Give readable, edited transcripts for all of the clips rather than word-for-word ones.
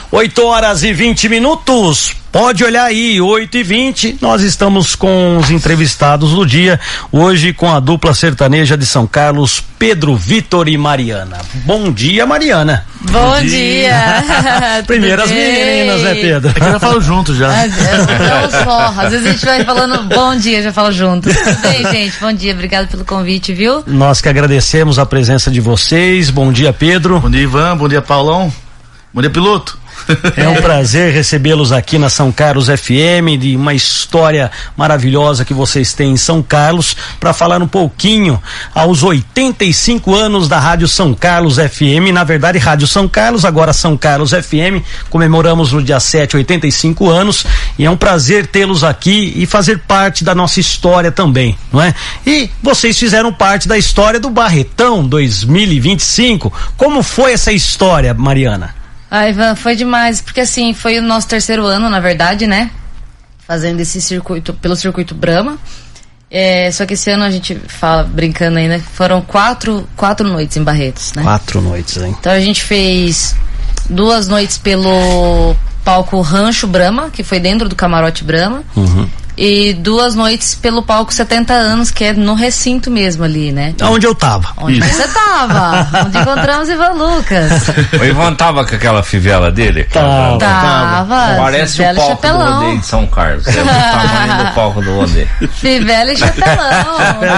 8h20. Pode olhar aí, 8h20. Nós estamos com os entrevistados do dia. Hoje com a dupla sertaneja de São Carlos, Pedro, Vitor e Mariana. Bom dia, Mariana. Bom dia. Primeiras meninas, né, Pedro? É que eu já falo junto já. Não só. Às vezes a gente vai falando bom dia, já fala junto. Tudo bem, gente? Bom dia, obrigado pelo convite, viu? Nós que agradecemos a presença de vocês. Bom dia, Pedro. Bom dia, Ivan. Bom dia, Paulão. Bom dia, piloto. É um prazer recebê-los aqui na São Carlos FM, de uma história maravilhosa que vocês têm em São Carlos, para falar um pouquinho aos 85 anos da Rádio São Carlos FM, na verdade Rádio São Carlos, agora São Carlos FM, comemoramos no dia 7, 85 anos, e é um prazer tê-los aqui e fazer parte da nossa história também, não é? E vocês fizeram parte da história do Barretão 2025, como foi essa história, Mariana? Ivan, foi demais, porque assim, foi o nosso terceiro ano, na verdade, né? Fazendo esse circuito, pelo circuito Brahma. Só que esse ano a gente fala, brincando aí, né? Foram quatro noites em Barretos, né? 4 noites, hein? Então a gente fez 2 noites pelo palco Rancho Brahma, que foi dentro do camarote Brahma. E 2 noites pelo palco 70 anos, que é no recinto mesmo ali, né? Onde eu tava. Onde você tava? Onde encontramos Ivan Lucas. O Ivan tava com aquela fivela dele? Tava. Parece o palco do rodeio de São Carlos. É o tamanho do palco do rodeio. Fivela e chapelão.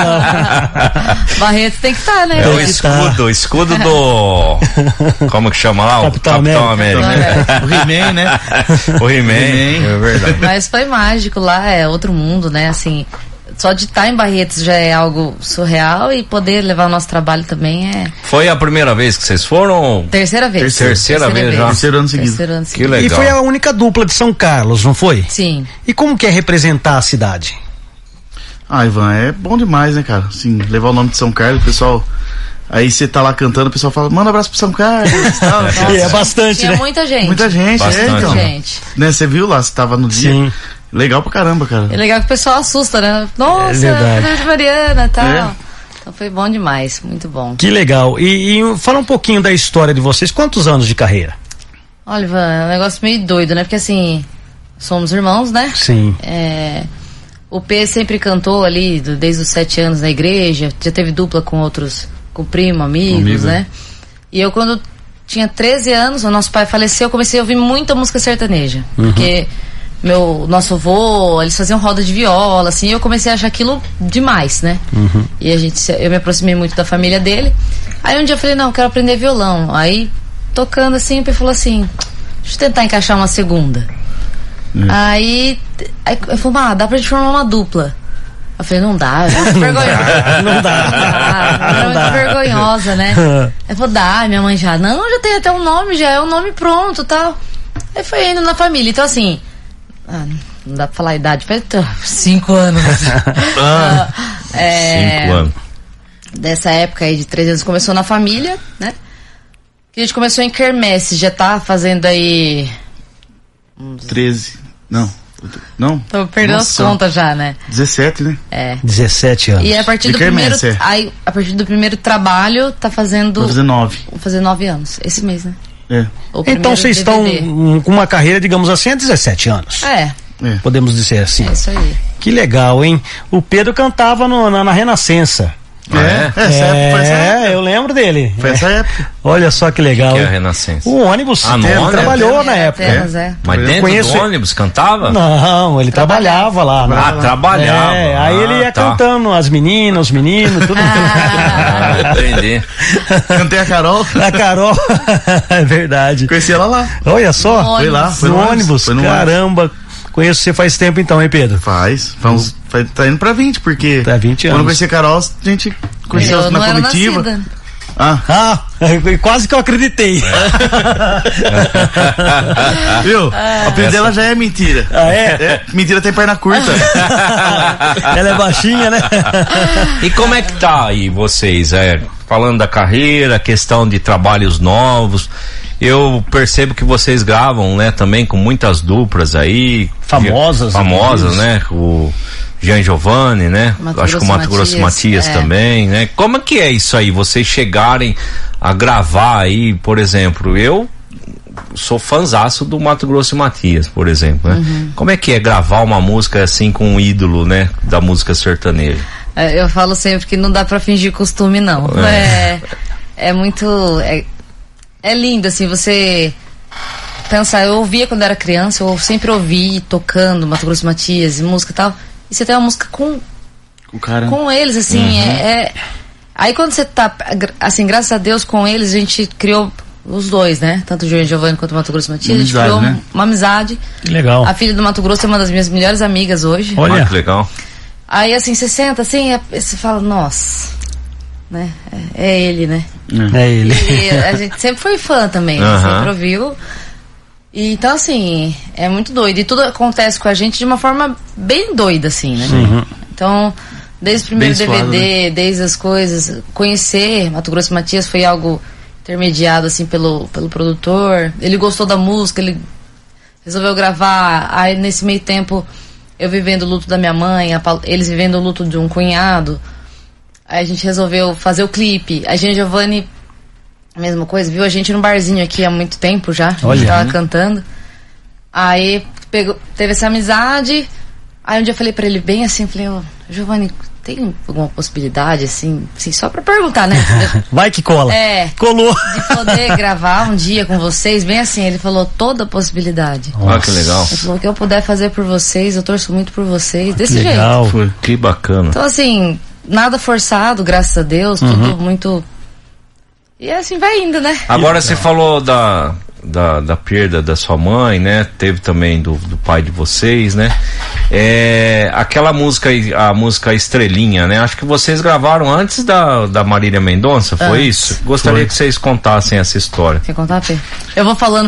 Barretos tem que estar, né? É o escudo do... Como que chama lá? Capitão América. O He-Man, né? O He-Man, é verdade. Mas foi mágico lá, é outro mundo, né? Assim, só de estar em Barretos já é algo surreal, e poder levar o nosso trabalho também é... Foi a primeira vez que vocês foram? Terceira vez. Terceira vez já. Terceiro ano seguido. Que legal. E foi a única dupla de São Carlos, não foi? Sim. E como que é representar a cidade? Ah, Ivan, é bom demais, né, cara? Assim, levar o nome de São Carlos, o pessoal... Aí você tá lá cantando, o pessoal fala, manda um abraço pro São Carlos. Tal. É bastante, Tinha né? muita gente. Muita gente, Bastante. então. Gente. Né, você viu lá, você tava no dia. Sim. Legal pra caramba, cara. É legal que o pessoal assusta, né? Nossa, verdade. Mariana e tal. É. Então foi bom demais, muito bom. Que legal. E fala um pouquinho da história de vocês. Quantos anos de carreira? Olha, Ivan, é um negócio meio doido, né? Porque assim, somos irmãos, né? Sim. O P sempre cantou ali desde os 7 anos na igreja, já teve dupla com outros, com primo, amigos, né? E eu, quando tinha 13 anos, o nosso pai faleceu, eu comecei a ouvir muita música sertaneja. Porque nosso avô, eles faziam roda de viola, assim, e eu comecei a achar aquilo demais, né? E eu me aproximei muito da família dele. Aí um dia eu falei, não, eu quero aprender violão. Aí, tocando assim, o P falou assim, deixa eu tentar encaixar uma segunda. Aí eu falei, dá pra gente formar uma dupla. Eu falei, não dá, é muito vergonhosa. Não dá. É muito vergonhosa, né? Eu falei, dá, minha mãe já já tem até um nome, já é um nome pronto, tal. Aí foi indo na família. Então assim, não dá pra falar a idade, faz 5 anos. 5 anos. Dessa época aí de 13 anos, começou na família, né? Que a gente começou em quermesse, já tá fazendo aí 13. Não? Tô perdendo as contas já, né? 17, né? 17 anos. E a partir De do quermesse, primeiro. Aí, a partir do primeiro trabalho, tá fazendo. Vou fazer 9. Vou fazer 9 anos. Esse mês, né? O Então primeiro vocês DVD. estão com uma carreira, digamos assim, há 17 anos. Podemos dizer assim. É isso aí. Que legal, hein? O Pedro cantava na Renascença. Foi essa época. Eu lembro dele. Foi essa época. Olha só que legal. Que é a Renascença? O ônibus. No ele ônibus? trabalhou na época. Mas Eu dentro conheço do ônibus cantava? Não, ele trabalhava lá. Né? Trabalhava. Aí ele ia cantando as meninas, os meninos, tudo. Entendi. Cantei a Carol. A Carol, é verdade. Conheci ela lá. Olha só. Foi lá, foi no no ônibus. Foi no Caramba. Conheço você faz tempo então, hein, Pedro? Faz. Tá indo pra 20, porque. Tá 20 anos. Quando eu conheci a Carol, a gente conheceu na comitiva. Quase que eu acreditei. Viu? O apelido dela já é mentira. Mentira tem perna curta. Ela é baixinha, né? E como é que tá aí vocês? Falando da carreira, questão de trabalhos novos. Eu percebo que vocês gravam, né, também com muitas duplas aí. Famosas, né? O Jean Giovanni, né? Acho que o Mato Grosso Matias também, né? Como é que é isso aí? Vocês chegarem a gravar aí, por exemplo, eu sou fãzaço do Mato Grosso e Matias, por exemplo, né? Como é que é gravar uma música assim com um ídolo, né, da música sertaneja? Eu falo sempre que não dá pra fingir costume, não. É muito... É lindo, assim, você pensar. Eu ouvia quando era criança, eu sempre ouvi tocando Mato Grosso e Matias e música e tal. E você tem uma música com eles, assim, Aí quando você tá, assim, graças a Deus com eles, a gente criou os dois, né? Tanto o João Giovanni quanto o Mato Grosso e Matias. A gente criou uma amizade. Legal. A filha do Mato Grosso é uma das minhas melhores amigas hoje. Olha que legal. Aí assim, você senta assim, você fala, nossa, né? É ele, né? É ele. E a gente sempre foi fã também, sempre ouviu. E, então assim, é muito doido. E tudo acontece com a gente de uma forma bem doida, assim, né? Então, desde o primeiro DVD, desde as coisas, conhecer Mato Grosso e Matias foi algo intermediado, assim, pelo produtor. Ele gostou da música, ele resolveu gravar. Aí nesse meio tempo eu vivendo o luto da minha mãe, eles vivendo o luto de um cunhado. Aí a gente resolveu fazer o clipe. A Jean Giovanni, a mesma coisa, viu a gente num barzinho aqui há muito tempo já. A gente tava cantando. Aí teve essa amizade. Aí um dia eu falei pra ele bem assim, falei, Giovanni, tem alguma possibilidade, assim, só pra perguntar, né? Vai que cola. Colou. De poder gravar um dia com vocês, bem assim, ele falou toda a possibilidade. Que legal. Ele falou, o que eu puder fazer por vocês, eu torço muito por vocês, desse jeito. Legal. Que bacana. Então assim, nada forçado, graças a Deus, tudo muito... E assim vai indo, né? Agora você falou da perda da sua mãe, né? Teve também do pai de vocês, né? Aquela música, a música Estrelinha, né? Acho que vocês gravaram antes da Marília Mendonça, foi isso? Gostaria que vocês contassem essa história. Quer contar, Pê? Eu vou falando.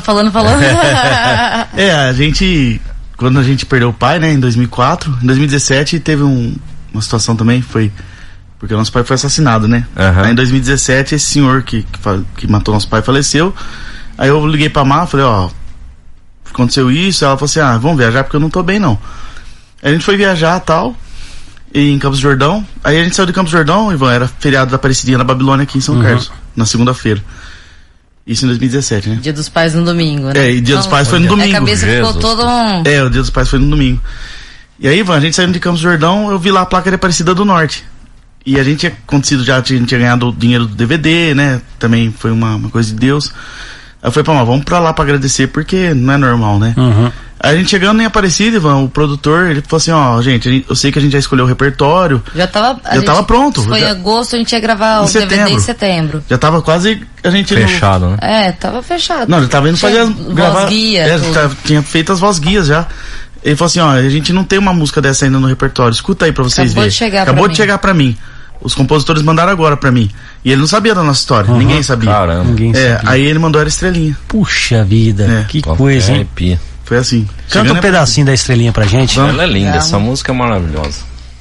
A gente, quando a gente perdeu o pai, né? Em 2004, em 2017 teve uma situação também, foi... Porque o nosso pai foi assassinado, né? Aí em 2017 esse senhor que matou nosso pai faleceu. Aí eu liguei pra Má, falei, aconteceu isso. Ela falou assim, vamos viajar porque eu não tô bem não. Aí a gente foi viajar e tal, em Campos do Jordão. Aí a gente saiu de Campos do Jordão, Ivan, era feriado da Aparecidinha na Babilônia aqui em São Carlos, na segunda-feira. Isso em 2017, né? Dia dos Pais no domingo, né? E Dia dos Pais foi no domingo. A cabeça ficou todo o Dia dos Pais foi no domingo. E aí, Ivan, a gente saindo de Campos do Jordão, eu vi lá a placa de Aparecida do Norte. E a gente tinha acontecido já, a gente tinha ganhado o dinheiro do DVD, né? Também foi uma coisa de Deus. Aí eu falei pra Má, vamos pra lá pra agradecer, porque não é normal, né? Aí a gente chegando em Aparecida, Ivan, o produtor, ele falou assim, gente, eu sei que a gente já escolheu o repertório. Já tava pronto. Foi em agosto, a gente ia gravar o DVD em setembro. Já tava quase a gente... Fechado, né? Tava fechado. Não, ele tava indo fazer voz guia. Tinha feito as voz guias já. Ele falou assim, a gente não tem uma música dessa ainda no repertório, escuta aí pra vocês verem. Acabou de chegar pra mim. Os compositores mandaram agora pra mim. E ele não sabia da nossa história. Ninguém sabia. Caramba. Ninguém sabia. Aí ele mandou a Estrelinha. Puxa vida. Que coisa, hein? Foi assim. Canta um pedacinho da Estrelinha pra gente. Ela é linda, essa música é maravilhosa.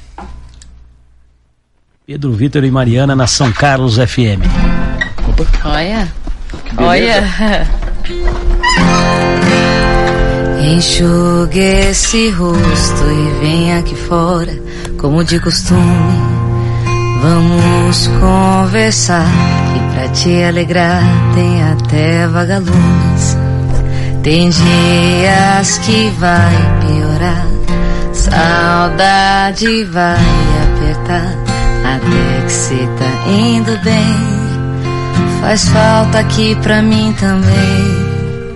Pedro Vitor e Mariana na São Carlos FM. Olha. Enxugue esse rosto e vem aqui fora, como de costume. Vamos conversar, que pra te alegrar tem até vagalumes. Tem dias que vai piorar, saudade vai apertar, até que cê tá indo bem. Faz falta aqui pra mim também.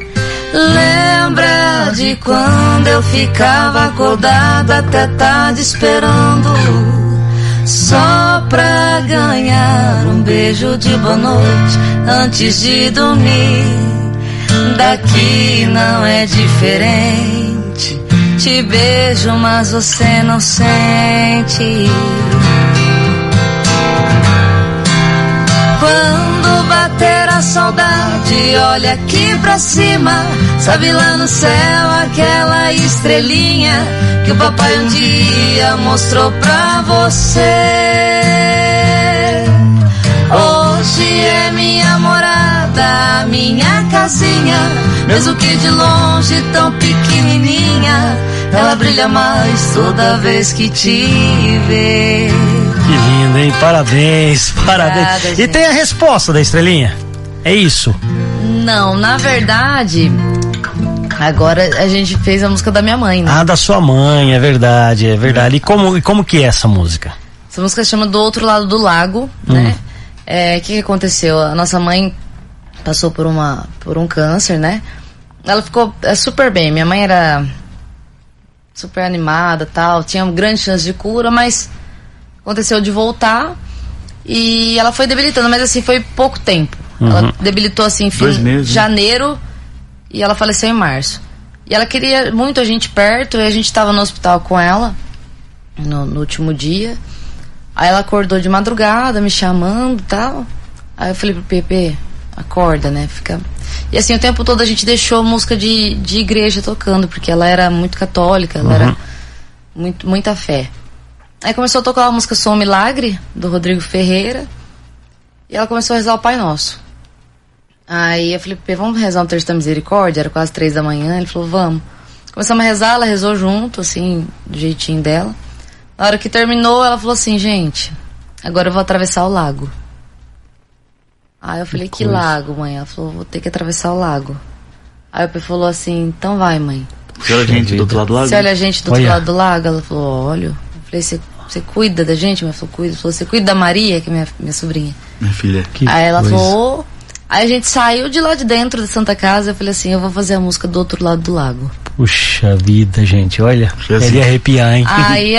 Lembra de quando eu ficava acordada até tarde esperando, só pra ganhar um beijo de boa noite antes de dormir. Daqui não é diferente, te beijo mas você não sente. Quando bater a saudade, olha aqui pra cima, sabe lá no céu aquela estrelinha que o papai um dia mostrou pra você. Hoje é minha morada, minha casinha, mesmo que de longe tão pequenininha, ela brilha mais toda vez que te vê. Que lindo, hein? Parabéns. Obrigada, e tem a resposta da Estrelinha? É isso? Não, na verdade, Agora a gente fez a música da minha mãe, né? Ah, da sua mãe, é verdade. E como que é essa música? Essa música se chama Do Outro Lado do Lago, né? O que aconteceu? A nossa mãe passou por um câncer, né? Ela ficou super bem. Minha mãe era super animada, tal, tinha grande chance de cura, mas aconteceu de voltar e ela foi debilitando, mas assim, foi pouco tempo. Ela debilitou assim, em janeiro, e ela faleceu em março. E ela queria muito a gente perto, e a gente tava no hospital com ela no último dia. Aí ela acordou de madrugada, me chamando e tal. Aí eu falei pro Pepe, acorda, né? E assim, o tempo todo a gente deixou música de igreja tocando, porque ela era muito católica, ela era muita fé. Aí começou a tocar a música Sou um Milagre, do Rodrigo Ferreira, e ela começou a rezar o Pai Nosso. Aí eu falei, Pepe, vamos rezar um terço da misericórdia? Era quase 3 da manhã, ele falou, vamos. Começamos a rezar, ela rezou junto, assim, do jeitinho dela. Na hora que terminou, ela falou assim, gente, agora eu vou atravessar o lago. Aí eu falei, que lago, mãe? Ela falou, vou ter que atravessar o lago. Aí o Pepe falou assim, então vai, mãe. Você olha a gente do outro lado do lago? Você olha a gente do outro lado do lago? Ela falou, olha. Eu falei, você cuida da gente? Ela falou, cuida. Ela falou, você cuida da Maria, que é minha sobrinha. Minha filha. Aí ela falou... Aí a gente saiu de lá de dentro da Santa Casa. Eu falei assim, eu vou fazer a música Do Outro Lado do Lago. Puxa vida, gente, olha, queria arrepiar, hein? Aí,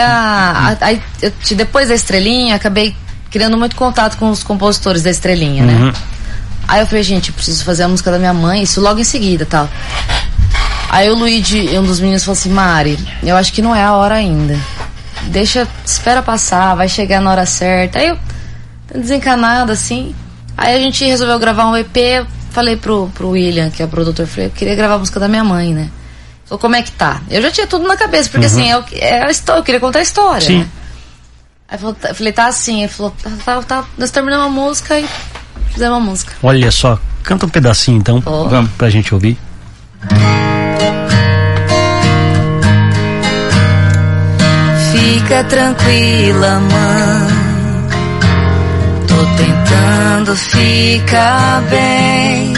depois da Estrelinha, acabei criando muito contato com os compositores da Estrelinha, né? Aí eu falei, gente, eu preciso fazer a música da minha mãe, isso logo em seguida, tal. Aí o Luigi, um dos meninos, falou assim, Mari, eu acho que não é a hora ainda. Espera passar, vai chegar na hora certa. Aí eu, desencanada, assim... Aí a gente resolveu gravar um EP, falei pro William, que é o produtor, falei, eu queria gravar a música da minha mãe, né? Falou, como é que tá? Eu já tinha tudo na cabeça, porque assim, é a história, eu queria contar a história, sim, né? Aí eu falei, tá assim, ele falou, tá, nós terminamos a música e fizemos a música. Olha só, canta um pedacinho então, vamos, pra gente ouvir. Fica tranquila, mãe, tô tentando ficar bem.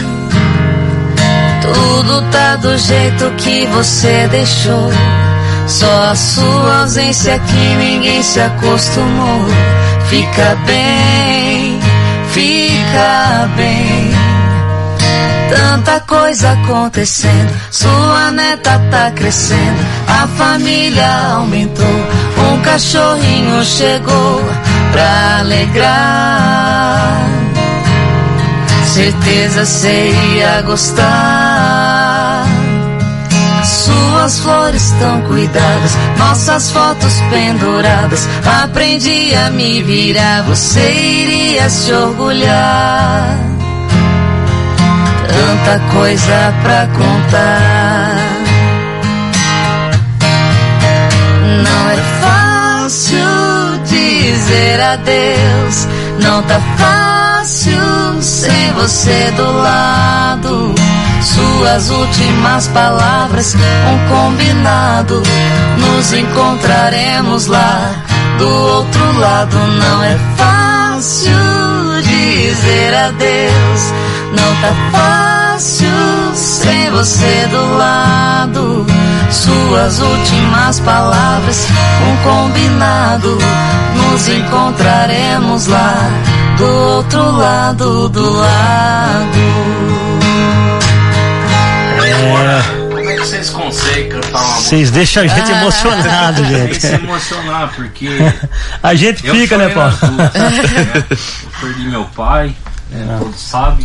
Tudo tá do jeito que você deixou. Só a sua ausência que ninguém se acostumou. Fica bem, fica bem. Tanta coisa acontecendo, sua neta tá crescendo, a família aumentou, um cachorrinho chegou pra alegrar. Certeza cê ia gostar. Suas flores tão cuidadas, nossas fotos penduradas. Aprendi a me virar, você iria se orgulhar. Tanta coisa pra contar. Não é fácil dizer adeus, não tá fácil sem você do lado. Suas últimas palavras, um combinado, nos encontraremos lá do outro lado. Não é fácil dizer adeus, não tá fácil sem você do lado. Suas últimas palavras, um combinado, nos encontraremos lá do outro lado do lago. Como é que vocês conseguem cantar uma música? Vocês deixam a gente emocionado, gente. Tem que se emocionar, porque a gente fica, né, Paulo? Eu perdi meu pai, todos sabem.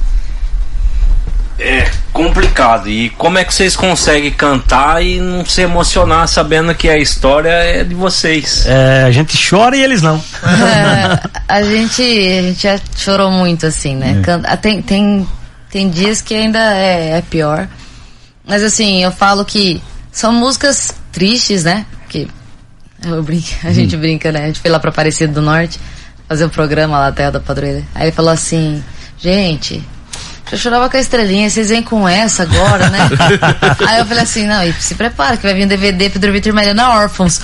É complicado. E como é que vocês conseguem cantar e não se emocionar sabendo que a história é de vocês? A gente chora e eles não. A gente já chorou muito, assim, né? Tem dias que ainda é pior. Mas assim, eu falo que são músicas tristes, né? Que a gente brinca, né? A gente foi lá pra Aparecida do Norte fazer o programa lá, Terra da Padroeira. Aí ele falou assim, gente, eu chorava com a Estrelinha, vocês vêm com essa agora, né? Aí eu falei assim, não, e se prepara que vai vir um DVD Pedro Vitor e Mariana Órfãos.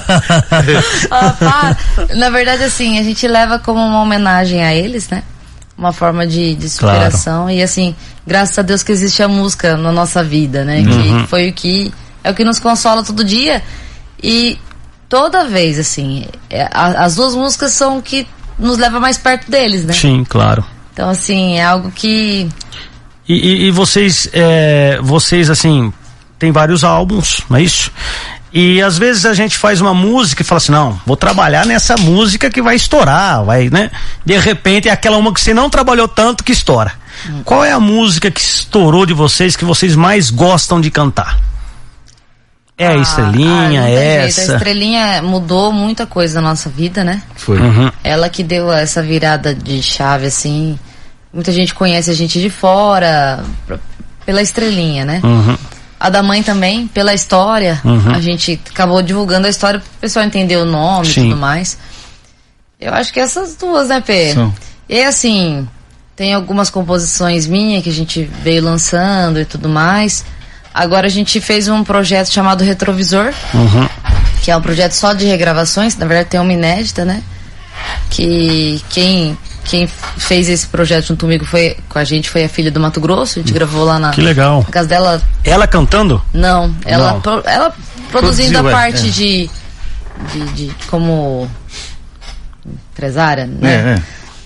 Na verdade, assim, a gente leva como uma homenagem a eles, né? uma forma de superação. Claro. E assim, graças a Deus que existe a música na nossa vida, né? Que foi é o que nos consola todo dia. E toda vez, assim, as duas músicas são o que nos leva mais perto deles, né? Sim, claro. Então, assim, é algo que... E vocês, assim, tem vários álbuns, não é isso? E às vezes a gente faz uma música e fala assim, não, vou trabalhar nessa música que vai estourar, vai, né? De repente é aquela uma que você não trabalhou tanto que estoura. Qual é a música que estourou de vocês, que vocês mais gostam de cantar? É a Estrelinha, essa? A Estrelinha mudou muita coisa na nossa vida, né? Foi. Ela que deu essa virada de chave, assim. Muita gente conhece a gente de fora, pela Estrelinha, né? A da mãe também, pela história. A gente acabou divulgando a história pro pessoal entender o nome e tudo mais. Eu acho que essas duas, né, Pê? E assim, tem algumas composições minhas que a gente veio lançando e tudo mais. Agora a gente fez um projeto chamado Retrovisor, que é um projeto só de regravações. Na verdade tem uma inédita, né? Que quem fez esse projeto junto comigo com a gente foi a filha do Mato Grosso. A gente gravou lá na, que legal. Na casa dela. Ela cantando? Não, ela produzindo a parte de como empresária, né?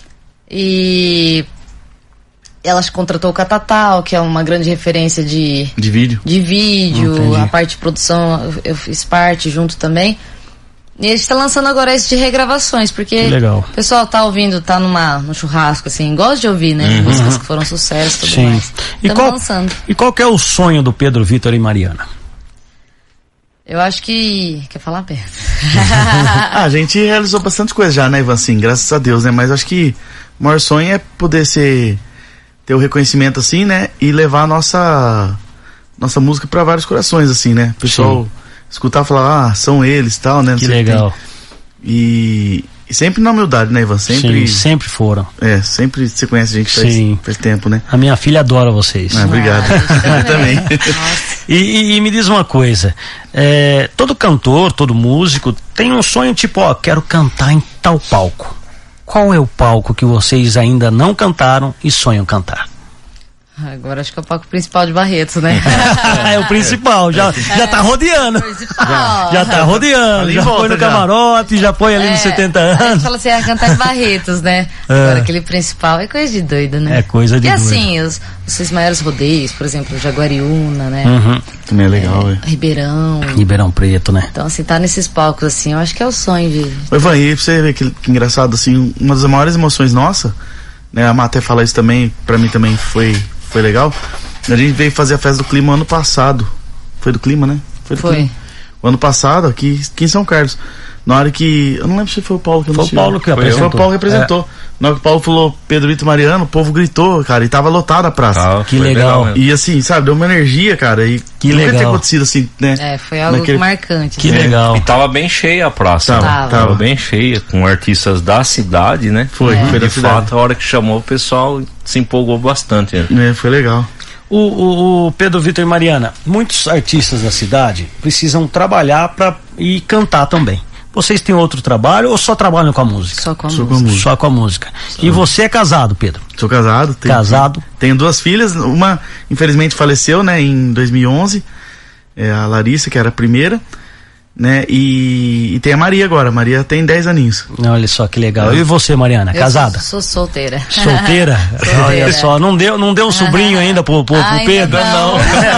E ela contratou o Catatal, que é uma grande referência de vídeo, a parte de produção eu fiz parte junto também. E a gente tá lançando agora esse de regravações, porque o pessoal tá ouvindo, tá no churrasco, assim, gosta de ouvir, né? Músicas que foram sucesso e tudo mais. Estamos lançando. E qual que é o sonho do Pedro Vítor e Mariana? Eu acho que... Quer falar, Pedro? A gente realizou bastante coisa já, né, Ivan? Assim, graças a Deus, né? Mas acho que o maior sonho é poder ter o reconhecimento, assim, né? E levar a nossa música pra vários corações, assim, né? O pessoal escutar e falar, são eles e tal, né? Não que legal. E sempre na humildade, né, Ivan? Sempre foram. Sempre você conhece a gente faz tempo, né? A minha filha adora vocês. Obrigado. Eu também. E me diz uma coisa, todo cantor, todo músico tem um sonho tipo, quero cantar em tal palco. Qual é o palco que vocês ainda não cantaram e sonham cantar? Agora acho que é o palco principal de Barretos, né? É o principal, já tá rodeando. Já tá rodeando, já foi no camarote, já foi ali nos 70 anos. A gente fala assim, cantar em Barretos, né? Agora aquele principal é coisa de doido, né? É coisa de doido. E assim, os maiores rodeios, por exemplo, Jaguariúna, né? Também é legal, Ribeirão Preto, né? Então assim, tá nesses palcos assim, eu acho que é o sonho de... Ô Ivan, e pra você ver que engraçado, assim, uma das maiores emoções nossa, né? A Má fala isso também, pra mim também foi legal. A gente veio fazer a festa do Clima ano passado. Foi do Clima, né? Foi. O ano passado, aqui em São Carlos. Na hora que... Eu não lembro se foi o Paulo que anunciou. Foi o Paulo que apresentou. Foi o Paulo que apresentou. Na hora que o Paulo falou Pedro Vítor e Mariana, o povo gritou, cara, e tava lotado a praça. Que legal. E assim, sabe, deu uma energia, cara, e que nunca legal. tinha acontecido assim, né? Foi algo marcante. Que legal. E tava bem cheia a praça. Tava bem cheia, com artistas da cidade, né? Foi de fato, a hora que chamou, o pessoal se empolgou bastante. Foi legal. O Pedro Vítor e Mariana, muitos artistas da cidade precisam trabalhar e cantar também. Vocês têm outro trabalho ou só trabalham com a música? Só com a música. E você é casado, Pedro? Sou casado. Tenho 2 filhas, uma infelizmente faleceu, né, em 2011, a Larissa, que era a primeira, né, e tem a Maria agora. A Maria tem 10 aninhos. Olha só que legal. E você, Mariana, casada? Sou solteira. Solteira? Olha só, não deu um sobrinho ainda pro Pedro? Não.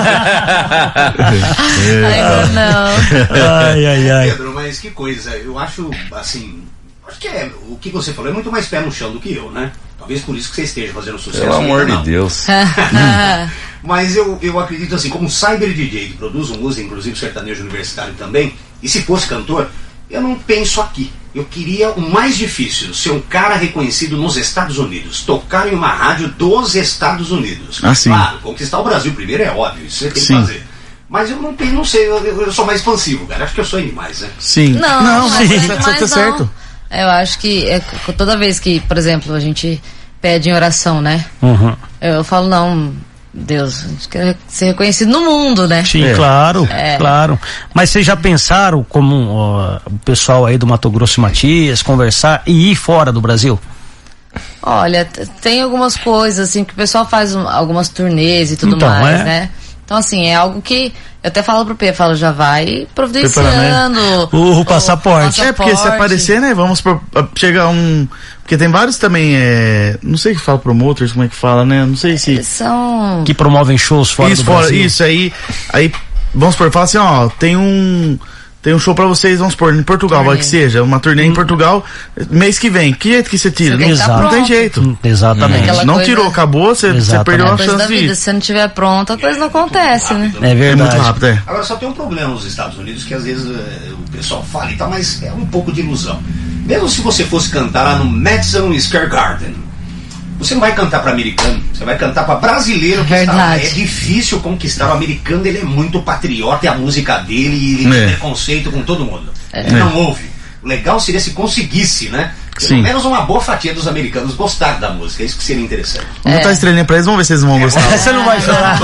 Ainda não. Ai. Pedro, mas que coisa, eu acho assim, acho que o que você falou é muito mais pé no chão do que eu, né? Talvez por isso que você esteja fazendo sucesso. Pelo amor de Deus. Mas eu acredito assim, como cyber DJ, que produz música, inclusive sertanejo universitário também, e se fosse cantor, eu não penso aqui. Eu queria o mais difícil, ser um cara reconhecido nos Estados Unidos, tocar em uma rádio dos Estados Unidos. Sim. Claro, conquistar o Brasil primeiro é óbvio, isso você tem que fazer. Mas eu não sei, eu sou mais expansivo, cara. Acho que eu sou demais, né? Sim. Não, tá certo. Eu acho que toda vez que, por exemplo, a gente pede em oração, né? Eu falo, não, Deus, a gente quer ser reconhecido no mundo, né? Sim, claro. Mas vocês já pensaram como o pessoal aí do Mato Grosso e Matias conversar e ir fora do Brasil? Olha, tem algumas coisas, assim, que o pessoal faz algumas turnês e tudo mais, né? Então, assim, é algo que eu até falo pro P, falo, já vai providenciando o passaporte. É, porque se aparecer, né, vamos chegar porque tem vários também, não sei o que fala, promoters, como é que fala, né, não sei se... São... Que promovem shows fora do Brasil. Isso, aí, vamos supor, fala assim, ó, tem um show pra vocês, vamos supor, em Portugal, vai que seja, uma turnê em Portugal, mês que vem, que jeito que você tira? Não tem jeito. Exatamente. Não tirou, acabou, você perdeu a chance de ir. Se você não estiver pronta, a coisa não acontece, né? É verdade. É muito rápido, Agora só tem um problema nos Estados Unidos, que às vezes o pessoal fala e tal, mas é um pouco de ilusão. Mesmo se você fosse cantar lá no Madison Square Garden, você não vai cantar para americano, você vai cantar para brasileiro que está lá. É difícil conquistar o americano, ele é muito patriota, é a música dele e ele tem preconceito com todo mundo. Ele não ouve. O legal seria se conseguisse, né? Pelo menos uma boa fatia dos americanos gostar da música, é isso que seria interessante. Vamos botar a estrelinha pra eles, vamos ver se eles vão gostar. Você não vai chorar.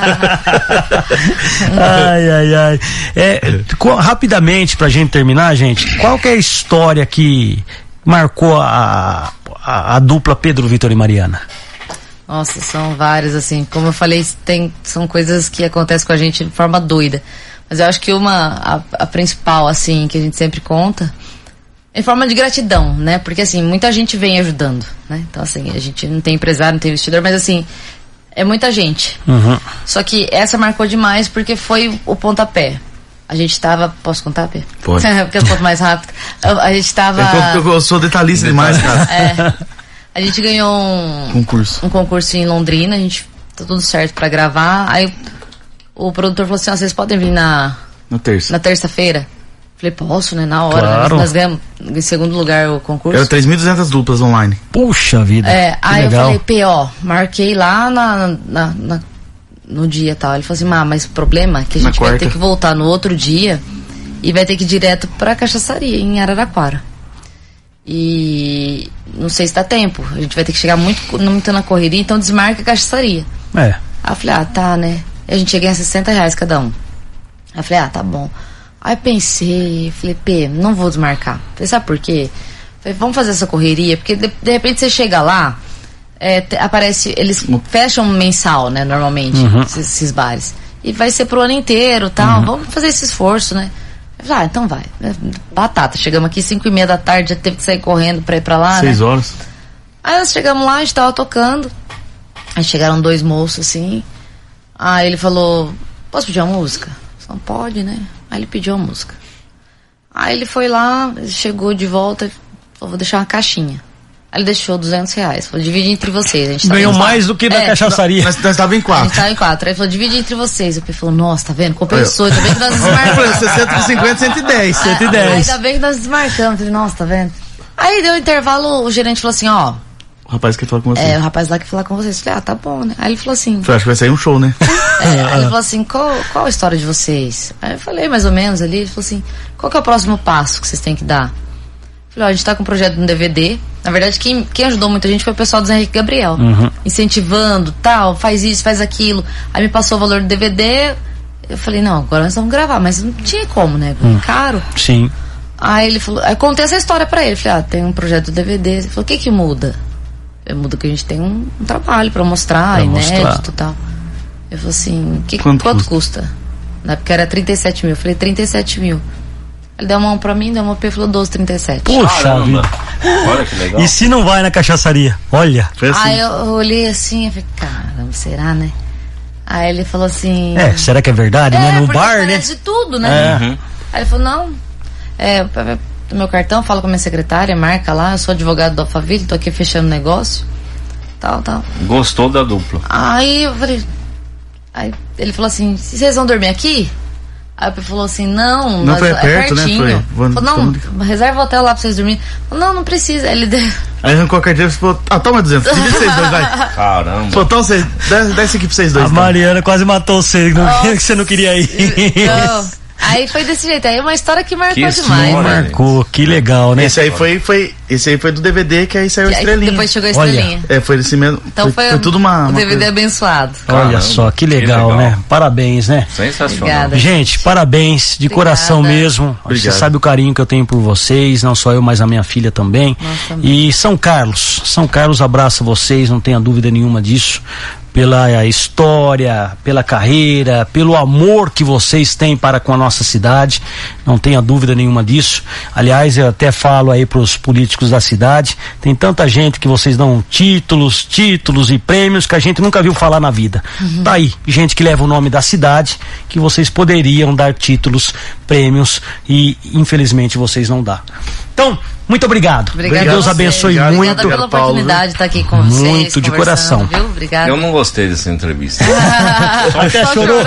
Ai. Rapidamente, pra gente terminar, gente, qual que é a história que marcou a dupla Pedro, Vitor e Mariana? Nossa, são várias, assim, como eu falei, são coisas que acontecem com a gente de forma doida, mas eu acho que a principal, assim, que a gente sempre conta, é em forma de gratidão, né, porque assim, muita gente vem ajudando, né, então assim, a gente não tem empresário, não tem investidor, mas assim, é muita gente, só que essa marcou demais porque foi o pontapé. A gente tava... Posso contar, Pê? Pode. Porque eu conto mais rápido. A gente tava... Eu sou detalhista demais, cara. A gente ganhou um concurso em Londrina, a gente... Tá tudo certo pra gravar. Aí o produtor falou assim, vocês podem vir na terça-feira? Falei, posso, né? Na hora. Claro. Nós ganhamos em segundo lugar o concurso. Era 3.200 duplas online. Puxa vida. Aí legal. eu falei, marquei lá no dia e tal. Ele falou assim, mas o problema é que a gente vai ter que voltar no outro dia e vai ter que ir direto pra cachaçaria em Araraquara. E não sei se dá tempo. A gente vai ter que chegar muito na correria, então desmarca a cachaçaria. Aí eu falei, tá, né? E a gente chega em R$60 cada um. Aí eu falei, tá bom. Aí pensei, falei, P, não vou desmarcar. Falei, sabe por quê? Falei, vamos fazer essa correria, porque de repente você chega lá, aparece, eles fecham mensal, né, normalmente, esses bares. E vai ser pro ano inteiro, tal, vamos fazer esse esforço, né? Eu falei, então vai. Batata, chegamos aqui 5:30 da tarde, já teve que sair correndo pra ir pra lá, 6 horas. Aí nós chegamos lá, a gente tava tocando, aí chegaram 2 moços, assim, aí ele falou, posso pedir uma música? Não pode, né? Aí ele pediu uma música. Aí ele foi lá, chegou de volta, falou, vou deixar uma caixinha. Aí ele deixou R$200. Falou, divide entre vocês. A gente ganhou mais do que da cachaçaria. Nós estávamos em 4. A gente estava em 4. Aí ele falou, divide entre vocês. O P falou, nossa, tá vendo? Compensou. Tá vendo que nós desmarcamos. 60, 110. 110. Ainda bem que nós desmarcamos. Falei, nossa, tá vendo? Aí deu um intervalo, o gerente falou assim, ó. O rapaz quer falar com você. O rapaz lá quer falar com vocês. Falei, tá bom, né? Aí ele falou assim. Eu acho que vai sair um show, né? Aí ele falou assim, qual a história de vocês? Aí eu falei mais ou menos ali. Ele falou assim, qual que é o próximo passo que vocês têm que dar? Eu falei, a gente tá com um projeto no DVD. Na verdade, quem ajudou muita gente foi o pessoal do Zé Henrique Gabriel. Incentivando, tal, faz isso, faz aquilo. Aí me passou o valor do DVD. Eu falei, não, agora nós vamos gravar. Mas não tinha como, né? Caro. Sim. Aí ele falou, aí contei essa história pra ele. Falei, tem um projeto do DVD. Ele falou, o que muda? Muda que a gente tem um trabalho pra mostrar, inédito e tal. Eu falei assim, quanto custa? Na época era 37 mil. Eu falei, 37 mil. Ele deu uma mão pra mim, deu uma P e falou 12,37. Puxa vida. Olha que legal. E se não vai na cachaçaria? Olha. Foi assim. Aí eu olhei assim e falei, caramba, será, né? Aí ele falou assim... será que é verdade, né? No bar, né? de tudo, né? Aí ele falou, não, do meu cartão, fala com a minha secretária, marca lá, eu sou advogado do Alphaville, tô aqui fechando negócio, tal. Gostou da dupla? Aí eu falei... Aí ele falou assim, vocês vão dormir aqui? Aí ele falou assim, não foi perto, pertinho. Né? Falou, não, reserva o hotel lá pra vocês dormirem. Falou, não precisa. Aí ele deu... Aí arrancou a carteira e falou, toma 200, divide vocês dois, vai. Caramba. Falou, então vocês, dá isso aqui pra vocês dois. A Mariana quase matou você, que você não queria ir. Aí foi desse jeito, aí é uma história que marcou Que demais. história, Né? Marcou, que legal, né? Esse aí foi Esse aí foi do DVD, que aí saiu a estrelinha. Depois chegou a estrelinha. Olha, foi esse mesmo. Então foi tudo uma DVD coisa abençoado. Olha só, que legal, né? Parabéns, né? Sensacional. Obrigada, gente, parabéns, de coração mesmo. Você sabe o carinho que eu tenho por vocês, não só eu, mas a minha filha também. E São Carlos abraça vocês, não tenha dúvida nenhuma disso. Pela história, pela carreira, pelo amor que vocês têm para com a nossa cidade, não tenha dúvida nenhuma disso. Aliás, eu até falo aí para os políticos da cidade, tem tanta gente que vocês dão títulos e prêmios que a gente nunca viu falar na vida. Tá aí, gente que leva o nome da cidade, que vocês poderiam dar títulos, prêmios e infelizmente vocês não dão. Então, muito obrigado. Deus abençoe muito. Obrigada pela oportunidade de estar aqui com vocês. Muito de coração. Viu? Obrigada. Eu não gostei dessa entrevista. Até chorou.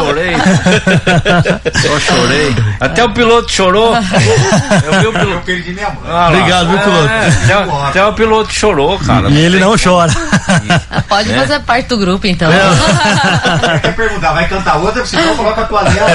Só chorei. Até o piloto chorou. Eu vi o piloto. Eu perdi minha mãe. Obrigado, viu, piloto? Até o piloto chorou, cara. E ele não chora. Pode fazer parte do grupo, então. Quer perguntar, vai cantar outra? Se não, coloca a tua dela.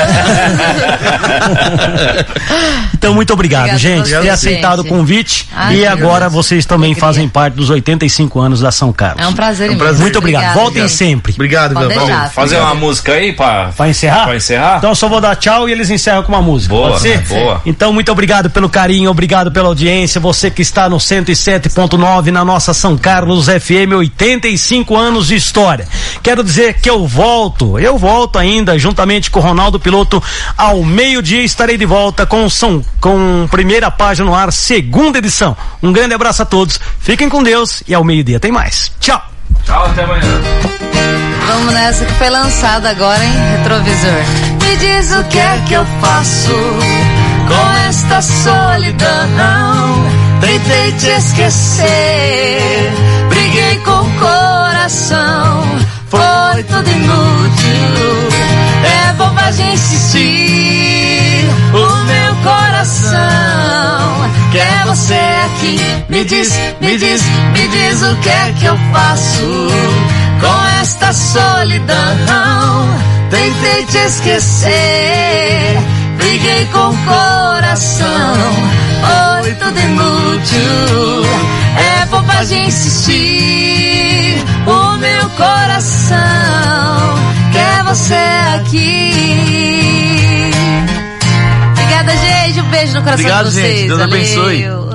Então, muito obrigado, gente, por ter aceitado o convite. E agora vocês também fazem parte dos 85 anos da São Carlos. É um prazer. Muito obrigado. Voltem sempre. Obrigado, Vamos fazer uma música aí pra encerrar? Pra encerrar? Então eu só vou dar tchau e eles encerram com uma música. Boa, pode ser? Boa. Então, muito obrigado pelo carinho, obrigado pela audiência. Você que está no 107.9 na nossa São Carlos FM, 85 anos de história. Quero dizer que eu volto ainda, juntamente com o Ronaldo Piloto, ao meio-dia estarei de volta com Primeira Página no Ar, segunda edição. Um grande abraço a todos, fiquem com Deus e ao meio-dia tem mais. Tchau. Tchau, até amanhã. Vamos nessa que foi lançada agora, hein? Retrovisor. Me diz o que é que eu faço com esta solidão. Tentei te esquecer, briguei com o coração. Foi tudo inútil, é bobagem insistir. O meu coração quer você aqui. Me diz o que é que eu faço com esta solidão. Tentei te esquecer, briguei com o coração. Foi tudo inútil, é bobagem insistir. O meu coração quer você aqui. Obrigada, gente. Um beijo no coração de vocês. Gente. Deus abençoe. Valeu.